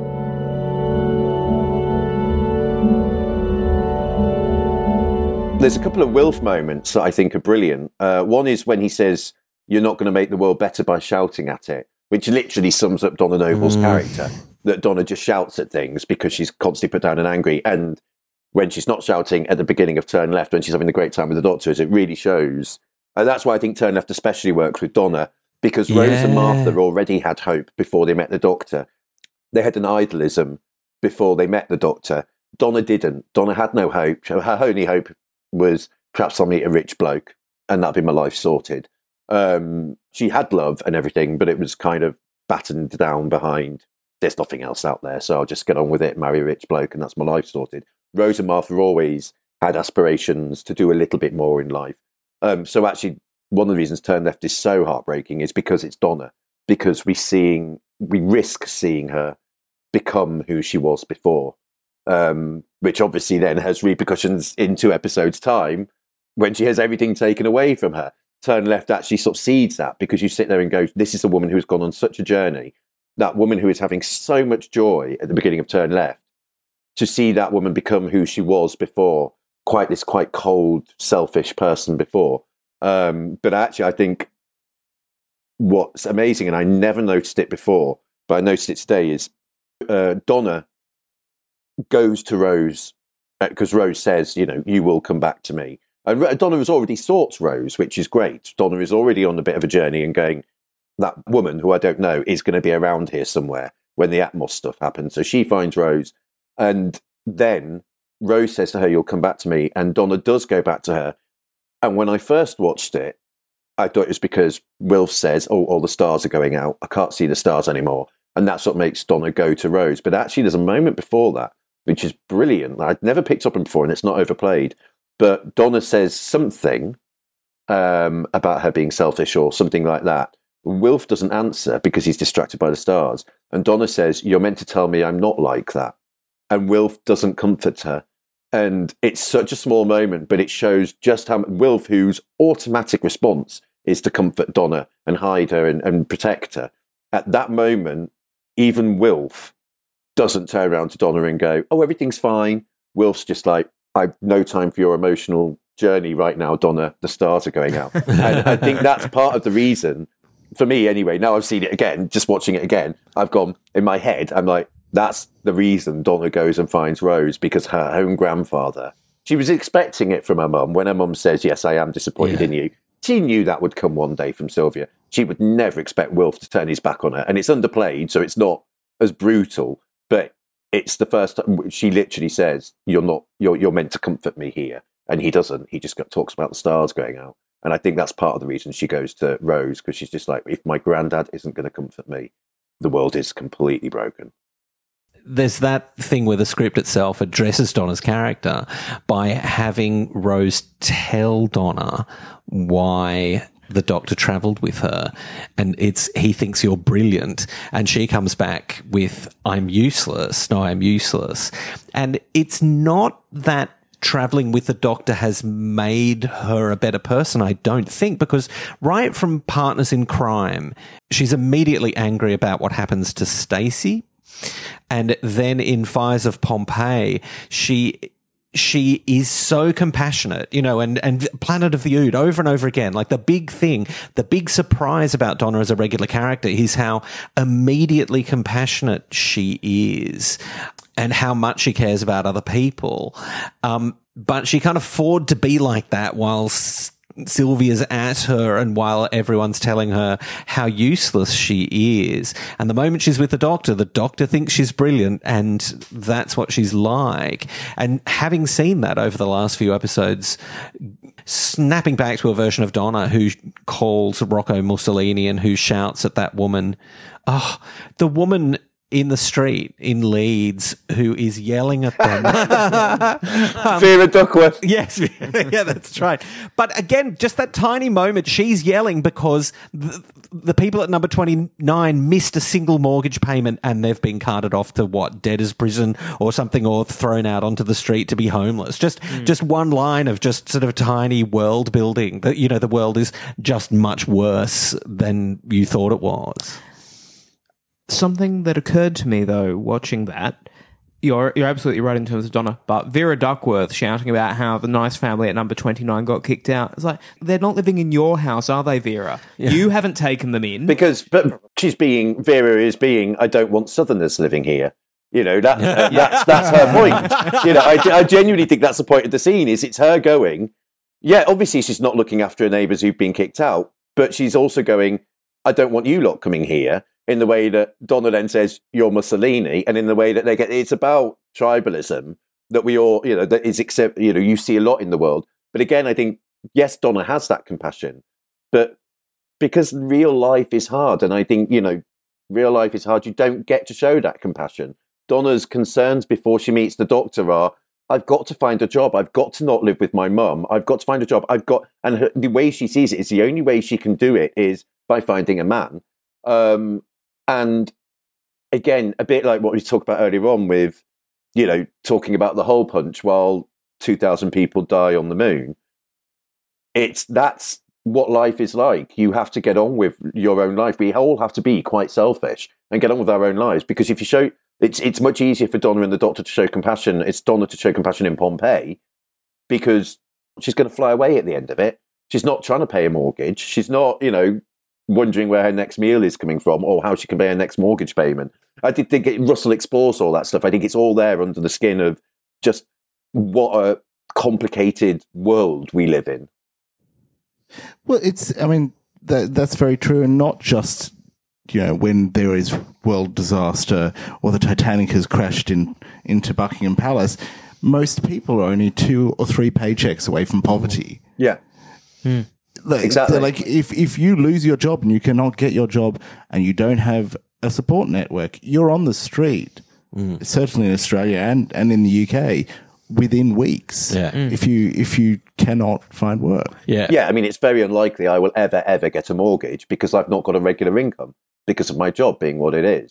There's a couple of Wilf moments that I think are brilliant. One is when he says, "You're not going to make the world better by shouting at it," which literally sums up Donna Noble's character. That Donna just shouts at things because she's constantly put down and angry. And when she's not shouting at the beginning of Turn Left, when she's having a great time with the Doctor, it really shows. And that's why I think Turn Left especially works with Donna, because Rose and Martha already had hope before they met the Doctor. They had an idealism before they met the Doctor. Donna didn't. Donna had no hope. Her only hope was perhaps I'll meet a rich bloke and that'll be my life sorted. She had love and everything, but it was kind of battened down behind, there's nothing else out there, so I'll just get on with it, marry a rich bloke, and that's my life sorted. Rose and Martha always had aspirations to do a little bit more in life. So actually, one of the reasons Turn Left is so heartbreaking is because it's Donna, because we risk seeing her become who she was before, which obviously then has repercussions in 2 episodes' time when she has everything taken away from her. Turn Left actually sort of seeds that, because you sit there and go, this is a woman who has gone on such a journey, that woman who is having so much joy at the beginning of Turn Left, to see that woman become who she was before, quite cold, selfish person before. But actually, I think what's amazing, and I never noticed it before, but I noticed it today, is Donna goes to Rose, because Rose says, you will come back to me. And Donna has already sought Rose, which is great. Donna is already on a bit of a journey and going, that woman who I don't know is going to be around here somewhere when the Atmos stuff happens. So she finds Rose, and then Rose says to her, you'll come back to me. And Donna does go back to her. And when I first watched it, I thought it was because Wilf says, all the stars are going out. I can't see the stars anymore. And that's what makes Donna go to Rose. But actually, there's a moment before that, which is brilliant. I'd never picked up on before, and it's not overplayed. But Donna says something about her being selfish or something like that. Wilf doesn't answer because he's distracted by the stars. And Donna says, you're meant to tell me I'm not like that. And Wilf doesn't comfort her. And it's such a small moment, but it shows just how Wilf, whose automatic response is to comfort Donna and hide her and protect her. At that moment, even Wilf doesn't turn around to Donna and go, oh, everything's fine. Wilf's just like, I've no time for your emotional journey right now, Donna. The stars are going out. And I think that's part of the reason, for me anyway, now I've seen it again, just watching it again, I've gone, in my head, I'm like, that's the reason Donna goes and finds Rose, because her own grandfather, she was expecting it from her mum. When her mum says, yes, I am disappointed in you, she knew that would come one day from Sylvia. She would never expect Wilf to turn his back on her. And it's underplayed, so it's not as brutal, but it's the first time she literally says, you're meant to comfort me here. And he doesn't. He just talks about the stars going out. And I think that's part of the reason she goes to Rose, because she's just like, if my granddad isn't going to comfort me, the world is completely broken. There's that thing where the script itself addresses Donna's character by having Rose tell Donna why the doctor travelled with her, and he thinks you're brilliant, and she comes back with, I'm useless. No, I'm useless. And it's not that traveling with the doctor has made her a better person, I don't think, because right from Partners in Crime, she's immediately angry about what happens to Stacey. And then in Fires of Pompeii, she is so compassionate, and Planet of the Ood over and over again. Like the big thing, the big surprise about Donna as a regular character is how immediately compassionate she is and how much she cares about other people. But she can't afford to be like that while Sylvia's at her and while everyone's telling her how useless she is. And the moment she's with the doctor thinks she's brilliant, and that's what she's like. And having seen that over the last few episodes, snapping back to a version of Donna who calls Rocco Mussolini and who shouts at that woman, the woman in the street in Leeds who is yelling at them. Vera Duckworth. Yes, yeah, that's right. But again, just that tiny moment, she's yelling because the people at number 29 missed a single mortgage payment and they've been carted off to debtor's prison or something, or thrown out onto the street to be homeless. Just one line of just sort of tiny world building that, the world is just much worse than you thought it was. Something that occurred to me, though, watching that, you're absolutely right in terms of Donna, but Vera Duckworth shouting about how the nice family at number 29 got kicked out. It's like, they're not living in your house, are they, Vera? Yeah. You haven't taken them in. But Vera is being, I don't want Southerners living here. That's her point. I genuinely think that's the point of the scene, is it's her going, yeah, obviously she's not looking after her neighbours who've been kicked out, but she's also going, I don't want you lot coming here. In the way that Donna then says, you're Mussolini, and in the way that it's about tribalism that we all, that is accept, you see a lot in the world. But again, I think, yes, Donna has that compassion, but because real life is hard, and I think, real life is hard, you don't get to show that compassion. Donna's concerns before she meets the doctor are, I've got to find a job. I've got to not live with my mum. I've got to find a job. The way she sees it is the only way she can do it is by finding a man. And again, a bit like what we talked about earlier on with, talking about the hole punch while 2,000 people die on the moon. That's what life is like. You have to get on with your own life. We all have to be quite selfish and get on with our own lives, because if you show, it's much easier for Donna and the Doctor to show compassion. It's Donna to show compassion in Pompeii because she's going to fly away at the end of it. She's not trying to pay a mortgage. She's not, wondering where her next meal is coming from or how she can pay her next mortgage payment. I did think Russell explores all that stuff. I think it's all there under the skin of just what a complicated world we live in. Well, that's very true, and not just, when there is world disaster or the Titanic has crashed into Buckingham Palace, most people are only 2 or 3 paychecks away from poverty. Yeah. Exactly. Like if you lose your job and you cannot get your job and you don't have a support network, you're on the street, certainly in Australia and in the UK, within weeks. Yeah. If you cannot find work. Yeah. Yeah, I mean, it's very unlikely I will ever get a mortgage because I've not got a regular income because of my job being what it is.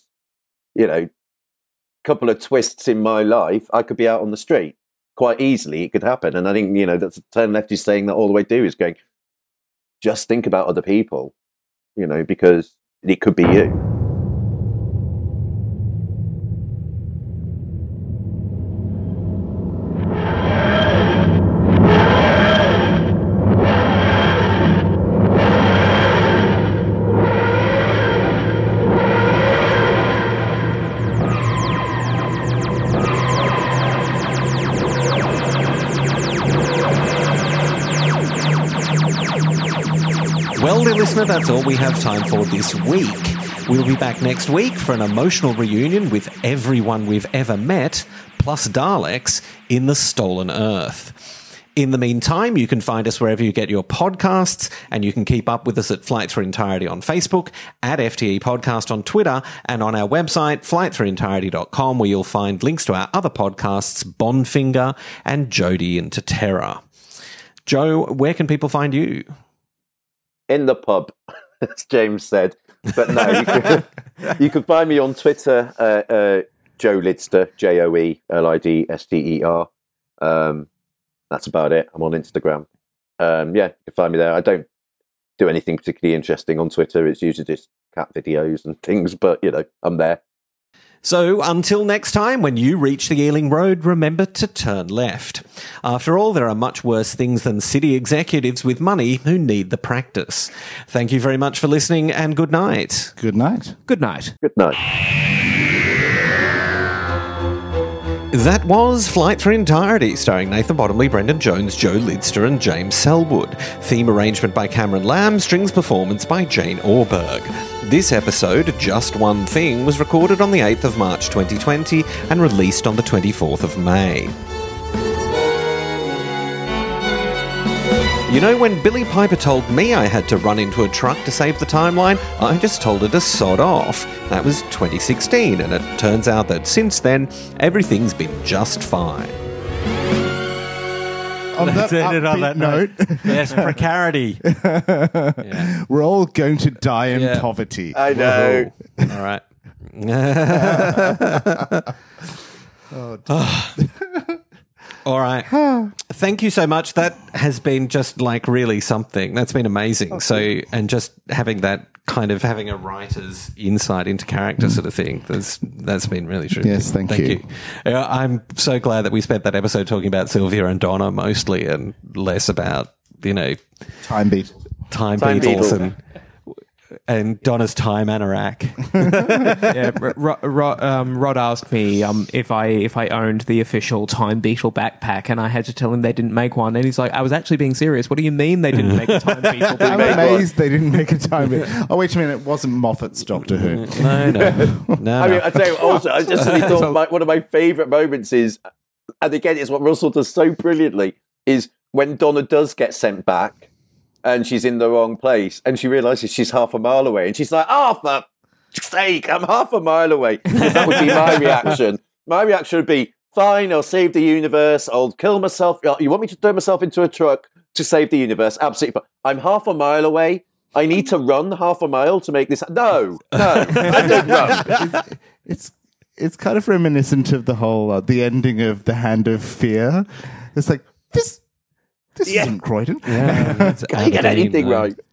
Couple of twists in my life, I could be out on the street. Quite easily, it could happen. And I think, that's Turn Left is saying that all the way through, is going, just think about other people, because it could be you. Well, dear listener, that's all we have time for this week. We'll be back next week for an emotional reunion with everyone we've ever met, plus Daleks, in the Stolen Earth. In the meantime, you can find us wherever you get your podcasts, and you can keep up with us at Flight Through Entirety on Facebook, at FTE Podcast on Twitter, and on our website, flightthroughentirety.com, where you'll find links to our other podcasts, Bondfinger and Jodie into Terror. Joe, where can people find you? In the pub, as James said. But no, you can find me on Twitter, Joe Lidster, JoeLidster. That's about it. I'm on Instagram. You can find me there. I don't do anything particularly interesting on Twitter. It's usually just cat videos and things, but, I'm there. So until next time, when you reach the Ealing Road, remember to turn left. After all, there are much worse things than city executives with money who need the practice. Thank you very much for listening, and good night. Good night. Good night. Good night. That was Flight Through Entirety, starring Nathan Bottomley, Brendan Jones, Joe Lidster and James Selwood. Theme arrangement by Cameron Lamb, strings performance by Jane Orberg. This episode, Just One Thing, was recorded on the 8th of March 2020 and released on the 24th of May. When Billy Piper told me I had to run into a truck to save the timeline, I just told her to sod off. That was 2016, and it turns out that since then, everything's been just fine. On that upbeat note, Yes, precarity. Yeah. We're all going to die in poverty. I know. All right. All right. Thank you so much. That has been just really something. That's been amazing. So, and just having that kind of having a writer's insight into character sort of thing, that's been really true. Yes, thank you. I'm so glad that we spent that episode talking about Sylvia and Donna mostly, and less about, Time Beatles and Donna's time anorak. Rod asked me if I owned the official Time Beetle backpack, and I had to tell him they didn't make one. And he's like, "I was actuly being serious. What do you mean they didn't make a Time Beetle backpack?" I'm amazed they didn't make a Time Beetle. Oh, wait a minute. It wasn't Moffat's Doctor Who. No. I mean, I tell you, also, I just really thought one of my favourite moments is, and again, it's what Russell does so brilliantly, is when Donna does get sent back, and she's in the wrong place, and she realises she's half a mile away, and she's like, "Oh, for sake, I'm half a mile away." That would be my reaction. My reaction would be, fine, I'll save the universe, I'll kill myself. You want me to throw myself into a truck to save the universe? Absolutely fine. I'm half a mile away. I need to run half a mile to make this. No, I don't run. It's kind of reminiscent of the whole, the ending of The Hand of Fear. It's like, This isn't Croydon. Yeah, Can you get anything right?